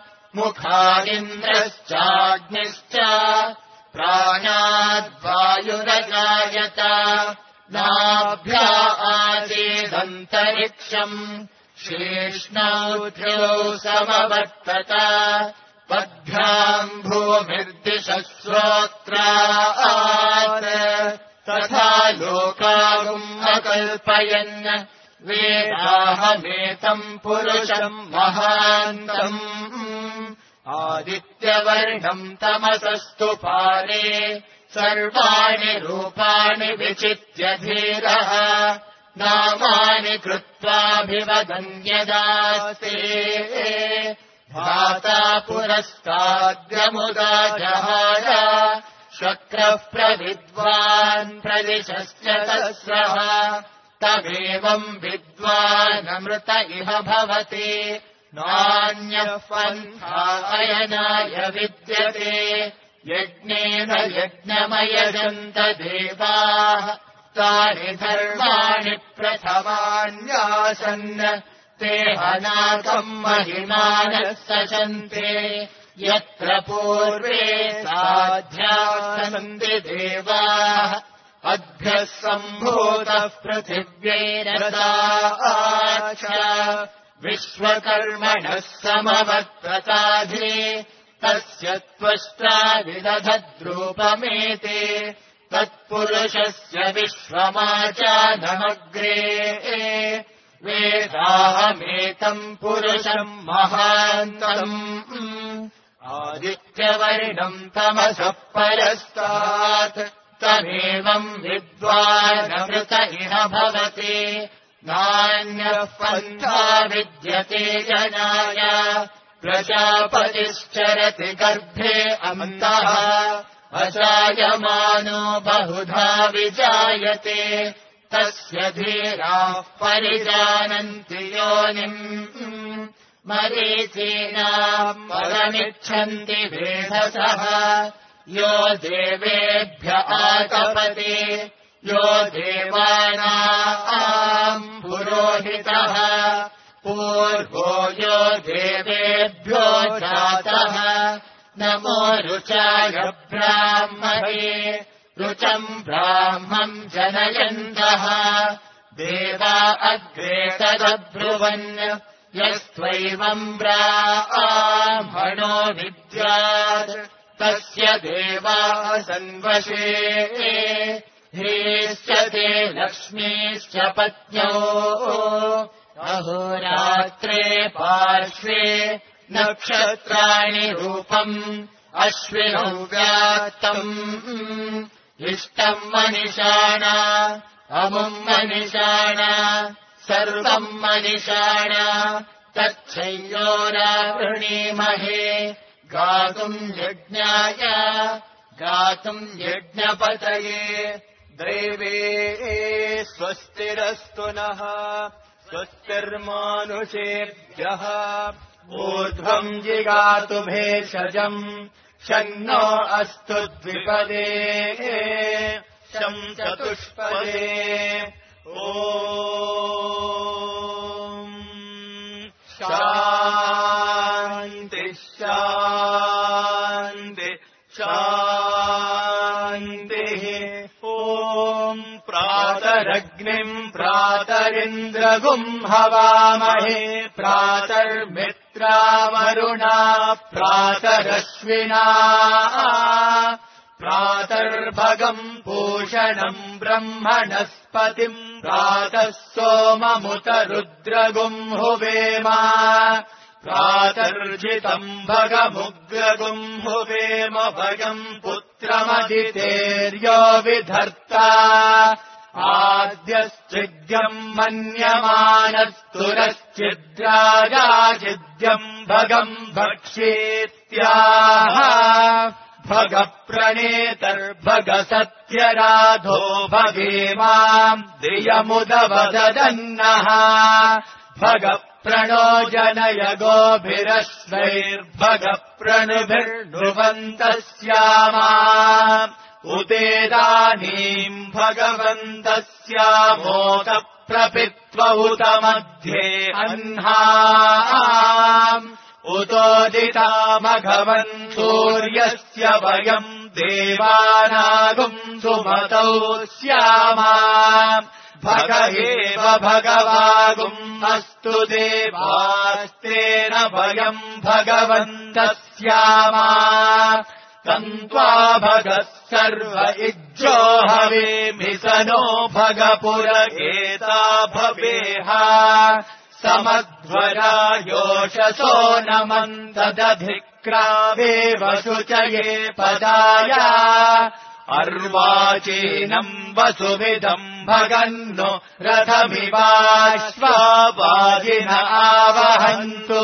मुखादिन्द्रश्चाग्निश्च प्राणाद्वायुरजायत नाभ्या आसीदन्तरिक्षम् शीर्ष्णौध्यो समवर्तत पद्भ्याम् भूमिर्दिशः श्रोत्रात् तथा लोकागुम् अकल्पयन् वेदाहमेतम् पुरुषम् महान्तम् आदित्यवर्णम् तमसस्तु पारे सर्वाणि रूपाणि विचित्य धीरः नामानि कृत्वाभिवदन्यदास्ते भाता पुरस्ताद्यमुदा जहार शक्रः प्रविद्वान् प्रदिशश्च तस्रः तमेवम् विद्वानमृत इह भवति नान्यः पन्था अयनाय विद्यते यज्ञेन यज्ञमयजन्त देवाः तानि धर्माणि प्रथमान्यासन् ते अनाकम् महिमानः सचन्ते यत्र पूर्वे साध्याः सन्ति देवाः अभ्यः सम्भूतः पृथिव्यैरदाच विश्वकर्मणः समवर्तताधि तस्य त्वष्ट्राविदधद्रूपमेते तत्पुरुषस्य विश्वमाचानमग्रे वेदाहमेतम् पुरुषम् महान्तम् आदित्यवर्णम् तमसः परस्तात् तमेवम् विद्वानमृत इह भवति नान्यः पन्था विद्यते जनाय प्रजापतिश्चरति गर्भे अन्तः अजायमानो बहुधा विजायते तस्य धीराः परिजानन्ति योनिम् मरीचीनाम् पदमिच्छन्ति वेधसः यो देवेभ्य आतपते यो देवानाम् पुरोहितः पूर्वो यो देवेभ्यो जातः नमो रुचाय ब्राह्मणे रुचम् ब्राह्मम् जनयन्तः देवा अग्रे तदब्रुवन् यस्त्वैवम् ब्राह्मणो विद्यात् तस्य देवाः सन्वशे ह्रीश्च ते लक्ष्मीश्च पत्न्यो अहोरात्रे पार्श्वे नक्षत्राणि रूपम् अश्विनौ व्यात्तम् इष्टम् मनिषाणा अमुम् मनिषाणा सर्वम् मनिषाणा तच्छयोरावृणीमहे गातुम् यज्ञाय गातुम् यज्ञपतये दैवे स्वस्तिरस्तु नः स्वस्तिर्मानुषेभ्यः ऊर्ध्वम् जिगातु भेषजम् शन्नो अस्तु द्विपदे शम् चतुष्पदे ॐ शान्ति शान्ति शान्तिः ॐ प्रातरग् अग्निम् प्रातरिन्द्रगुम् हवामहे प्रातर्मित्रावरुणा प्रातरश्विना प्रातर्भगम् पूषणम् ब्रह्मणस्पतिम् प्रातः सोममुत रुद्रगुम् हुवेम प्रातर्जितम् भगमुग्रगुम् हुवेम भगम् पुत्रमदितेर्यो विधर्ता आद्यश्चिद्यम् मन्यमानस्तुरश्चिद्राजाचिद्यम् भगम् भक्षेत्याह भगप्रणेतर्भगसत्यराधो भगेमाम् दियमुदवदन्नः भगप्रणो जनय गोभिरश्वैर्भगप्रणुभिर्नृवन्तः स्यामा उतेदानीम् भगवन्तः स्यामोकप्रपित्व उत मध्ये अह्नाम् उतोदिता भगवन् सूर्यस्य वयम् देवानागुम् सुमतौ स्यामा भग एव भगवागुम् अस्तु देवास्तेन वयम् भगवन्तः स्यामा तन्त्वा भगः सर्व इज्जो हवेमि स नो भगपुरगेता भवेह समध्वरा योषसो नमन्तदधिक्रावेव शुचये पदाय अर्वाचीनम् वसुविदम् भगन्नो रथमिवाश्वावाजिन आवहन्तु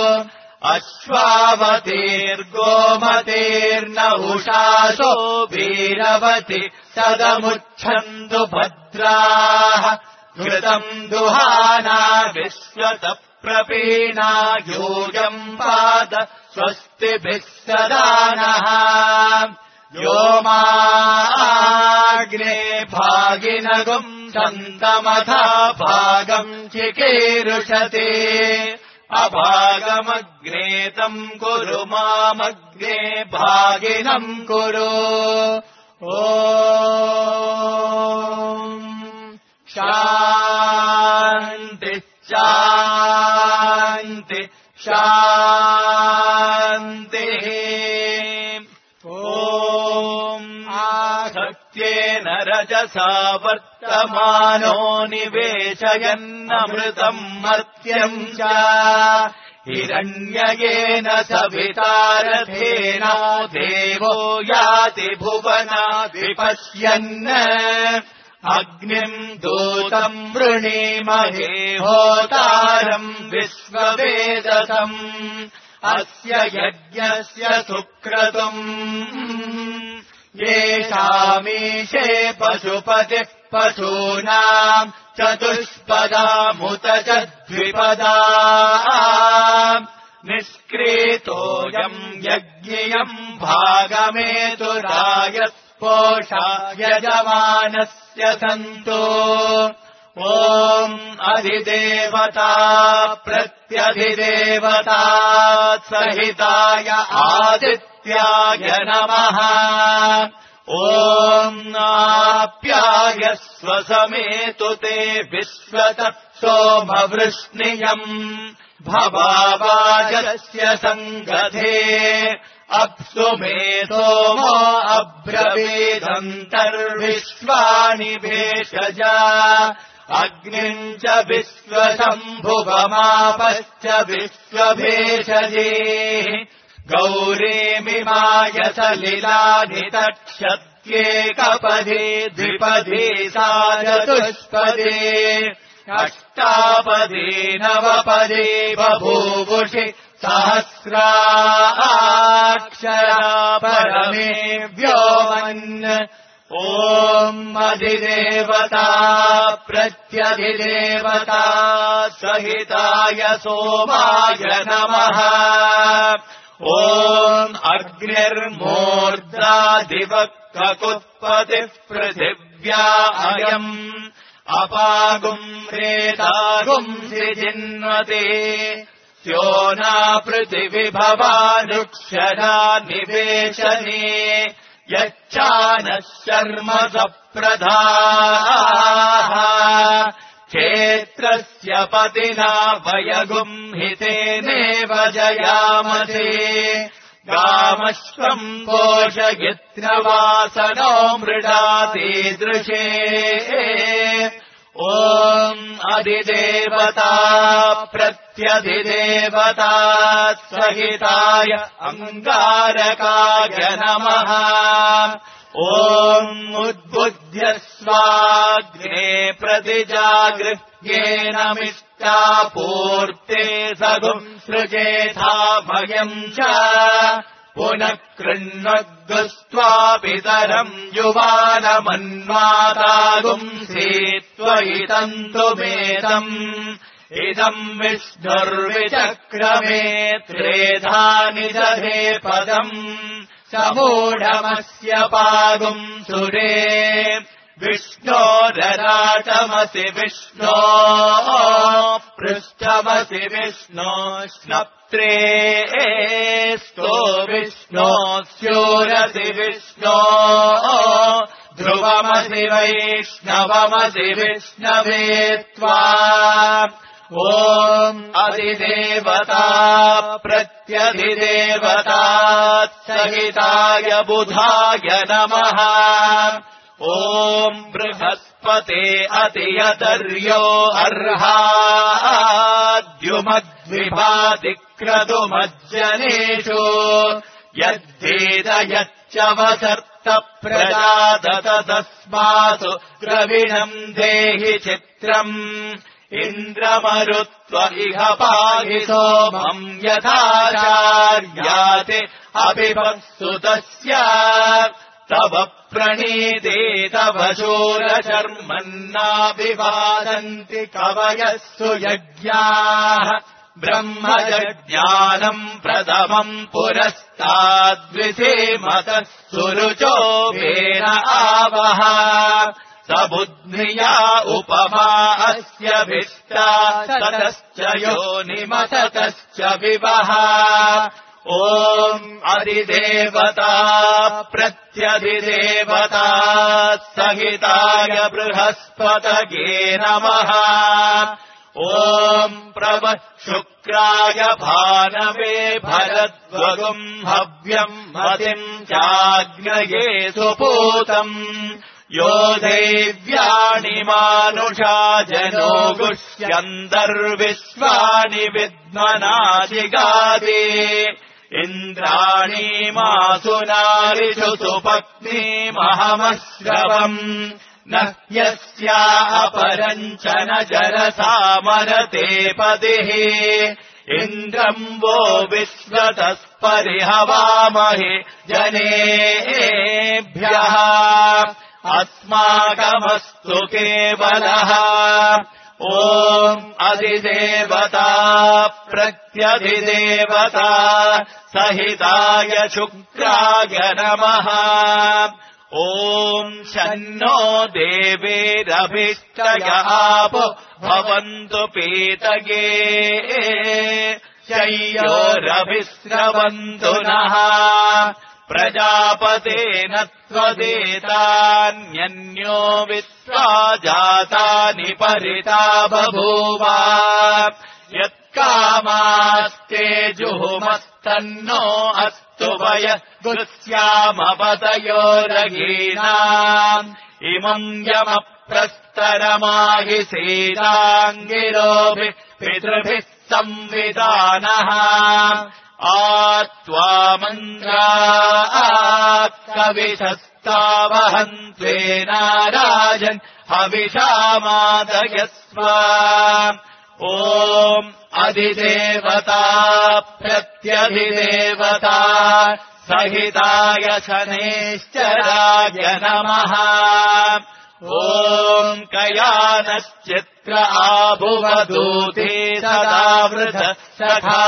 अश्वावतीर्गोमतेर्न उषासो वीरवति सदमुच्छन्तु भद्राः घृतम् दुहाना विश्वतः प्रपीणा यूयम् पाद स्वस्तिभिः सदानः व्योमाग्ने भागिनगुम् सन्तमथा भागम् चिकीर्षते अभागमग्नेतम् कुरु मामग्ने भागिनम् कुरु ॐ शान्ति शान्ति शान्तिः ॐ आसत्येन रजसा वर्तमानो निवेशयन्नमृतम् मर्त्यम् च हिरण्ययेन सवितारथेनो देवो याति भुवना विपश्यन् अग्निम् दूतम् वृणीमहे होतारम् विश्ववेदसम् अस्य यज्ञस्य सुक्रतुम् येषामीशे पशुपतिः पशूनाम् चतुष्पदामुत च द्विपदा निष्क्रीतोऽयम् यज्ञियम् भागमेतुरायस्पोषा यजमानस्य सन्तो ॐ अधिदेवता प्रत्यधिदेवता सहिताय आदित्याय नमः ॐ आप्यायस्व समेतु ते विश्वतः सोमवृष्णियम् भवावाजस्य सङ्गधे अप्सु मे सोमो अब्रवीदन्तर्विश्वानि भेषजा अग्निम् च विश्वशम्भुवमापश्च विश्वभेषजे गौरीमिमाय सलिलानि तक्षत्येकपदे द्विपदे सा चतुष्पदे अष्टापदे नवपदे बभूवुषि सहस्राक्षरा परमे व्योमन् ॐ अधिदेवता प्रत्यधिदेवता सहिताय सोमाय नमः ॐ अग्निर्मूर्ध्नादिवक्ककुत्पतिः पृथिव्या अयम् अपागुम् रेतागुम् सृजिन्वते स्योना पृथिविभवानुक्षरा निवेशने यच्चानः शर्म सप्रधाः क्षेत्रस्य पतिना वयगुंहितेनेव जयामसे गामश्वम् पोषयित्रवासनो मृडातीदृशे ॐ अधिदेवता प्रत्यधिदेवता सहिताय अङ्गारकाय नमः ॐ उद्बुद्ध्य स्वाग्ने प्रतिजागृह्येन मिष्टापूर्ते सगुं सृजेथा भयम् च पुनः कृण्वग्स्त्वा पितरम् युवानमन्वादागुंसि त्वयि तन्तुमेतम् इदम् विष्णुर्विचक्रमे त्रेधा निदधे पदम् समूढमस्य पागुम् सुरे विष्णोरराटमसि विष्णो पृष्ठमसि विष्णो स्नप्त्रे स्तो विष्णो स्योरसि विष्णो ध्रुवमसि वैष्णवमसि विष्णवे त्वा ॐ अधिदेवता प्रत्यधिदेवता सहिताय बुधाय नमः ॐ बृहस्पते अतियतर्यो अर्हाद्युमद्विभातिक्रतुमज्जनेषु यद्धेदयच्च वसर्त प्रजादत तस्मासु द्रविणम् देहि चित्रम् इन्द्रमरुत्व इह पाहि सोमम् यथाचार्याते अभिभक्सुतस्य तव प्रणीते तव शूरशर्मन्नाभिवादन्ति कवयः सुयज्ञाः ब्रह्मजज्ञानम् प्रथमम् पुरस्ताद्विधेमतः सुरुचो वेन आवह सबुद्ध्या उपमा अस्य भिष्टा ततश्च योनिमततश्च विवः ॐ अधिदेवता प्रत्यधिदेवता सहिताय बृहस्पतये नमः ॐ प्रभ शुक्राय भानवे भरद्वगुम् हव्यम् मतिम् चाग्नये सुपूतम् यो देव्याणि मानुषा जनो गुष्यन्तर्विश्वानि विद्मनाजिगादे इन्द्राणि मासुनारिषु सुपत्नीमहमश्रवम् न यस्या अपरम् च न जरसामरते पतिः इन्द्रम् वो विश्वतः परिहवामहे जनेभ्यः अस्माकमस्तु केवलः ॐ अधिदेवता प्रत्यधिदेवता सहिताय शुक्राय नमः ॐ शन्नो देवेरभिष्टयापो भवन्तु पीतये शय्योरभिस्रवन्तु नः प्रजापतेन त्वदेतान्यन्यो विश्वा जातानि परिता बभूव यत्कामास्ते जुहुमस्तन्नो अस्तु वयगुस्यामपतयोरगीनाम् इमम् यमप्रस्तरमाहि सीताङ्गिरोभिः पितृभिः संविधानः आत्वामन्द्रा कविशस्तावहन्त्वेनाराजन् हविषामादयस्व ॐ अधिदेवता प्रत्यधिदेवता सहिताय शनेश्चराय नमः ॐ कयानश्चित्र आभुवदूते सदावृत सखा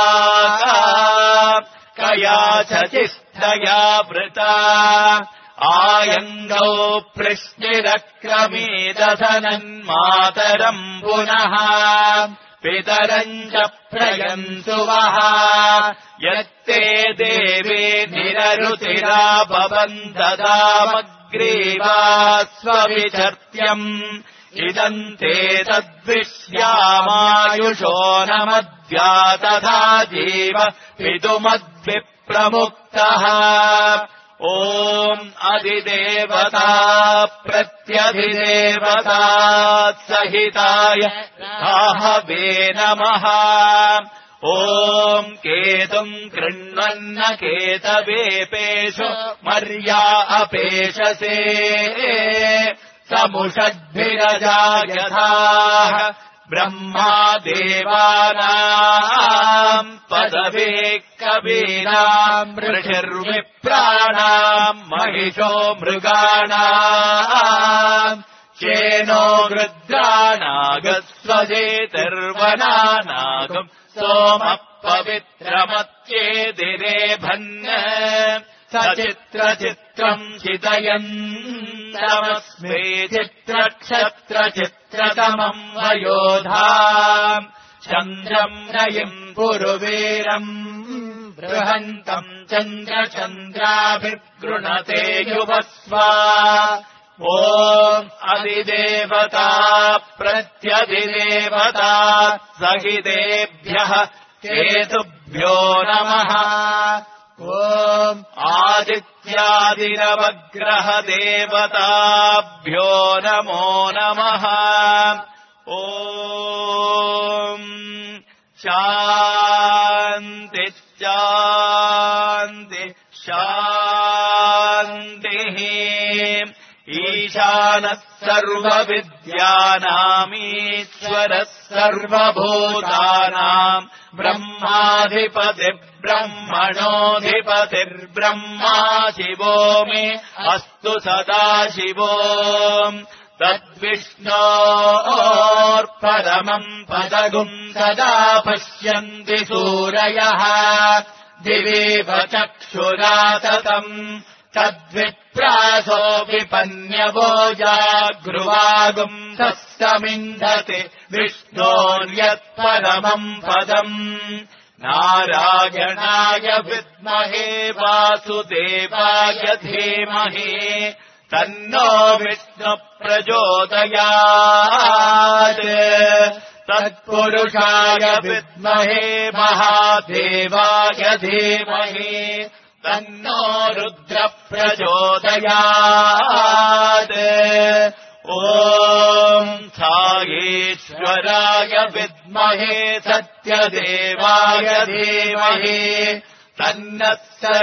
कया चचिष्ठया वृता आयङ्गौ पृश्निरक्रमे दधनन्मातरम् पुनः पितरम् च प्रयन्सुवः यत्ते देवे निररुतिरापबन्धदामग्रीवा स्वविचर्त्यम् इदम् ते तद्विश्यामायुषो न मद्या तथा जीव पितुमद्विप्रमुक्तः ॐ अधिदेवता प्रत्यधिदेवता सहिताय राहवे नमः ॐ केतुम् कृण्वन्न केतवेपेषु मर्या अपेशसे समुषद्भिरजायथाः ब्रह्मा देवानाम् पदवे कवीनाम् ऋषिर्विप्राणाम् महिषो मृगाणाम् चेनो रुद्राणागस्वजेतिर्वनानागम् सोमः पवित्रमत्येदिरेभन् सचित्रचित्रम् चितयन्तमस्मे चित्रक्षत्रचित्रतमम् वयोधा चन्द्रम् रयिम् पुरुवीरम् बृहन्तम् चन्द्रचन्द्राभिर्गृणते युवस्वा ॐ अधिदेवता प्रत्यधिदेवता सहितेभ्यः केतुभ्यो नमः ॐ आदित्यादिनवग्रहदेवताभ्यो नमो नमः ॐ शान्ति शान्ति शान्तिः ईशानः सर्वविद्यानामीश्वरः सर्वभूतानाम् ब्रह्माधिपतिर्ब्रह्मणोऽधिपतिर्ब्रह्मा शिवो मे अस्तु सदा शिवो तद्विष्णोर्परमम् पदगुम् सदा पश्यन्ति सूरयः दिवेव चक्षुरा ततम् तद्विप्रासो विपन्यवो जागृवागुम् सस्तमिन्धति विष्णोर्यत्परमम् पदम् नारायणाय विद्महे वासुदेवाय धीमहि तन्नो विष्णुः प्रचोदयात् तत्पुरुषाय विद्महे महादेवाय धीमहि तन्नो रुद्रः प्रचोदयात् ॐ सायेश्वराय विद्महे सत्यदेवाय धीमहि तन्नः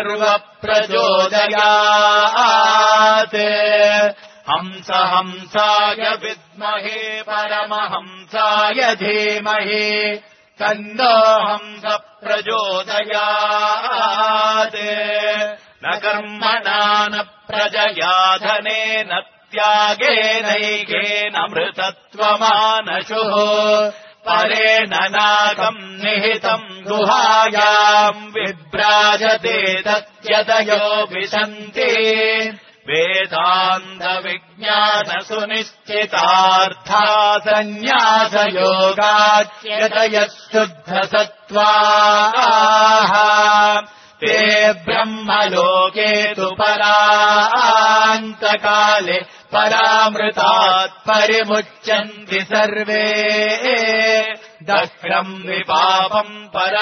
सर्वप्रचोदयात् हंसाय विद्महे परमहंसाय धीमहि तन्नो हंसः प्रचोदयात् न कर्मणा न प्रजया धनेन त्यागेनैकेन मृतत्वमानशुः परेण नागम् निहितम् गुहायाम् विभ्राजते तत्यतयो विशन्ति वेदान्तविज्ञानसुनिश्चितार्था सन्न्यासयोगाच्यतयः शुद्धसत्त्वाः ते ब्रह्मलोके तु परान्तकाले परामृतात् परिमुच्यन्ति सर्वे दह्रम् विपापम्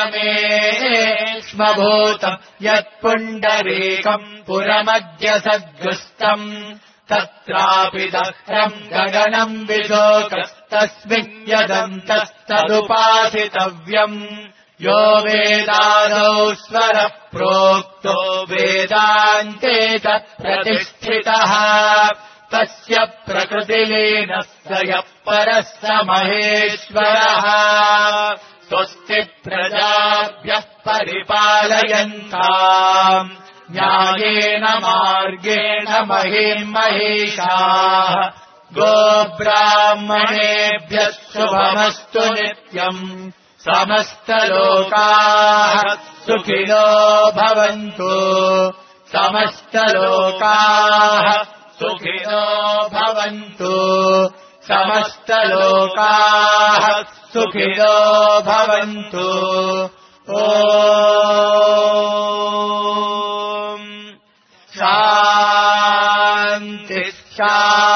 परमेष्मभूतम् यत्पुण्डरीकम् पुरमद्य सद्गुस्तम् तत्रापि दह्रम् गगनम् विशोकस्तस्मिन् यदन्तस्तदुपासितव्यम् यो वेदादौ स्वरः प्रोक्तो वेदान्ते च प्रतिष्ठितः तस्य प्रकृतिलीनः स यः परः स महेश्वरः स्वस्ति प्रजाभ्यः परिपालयन्ताम् न्यायेन मार्गेण महीम् महिषाः गोब्राह्मणेभ्यः शुभमस्तु नित्यम् समस्तलोकाः सुखिनो भवन्तु समस्तलोकाः सुखिनो भवन्तु समस्तलोकाः सुखिनो भवन्तु। ॐ शान्ति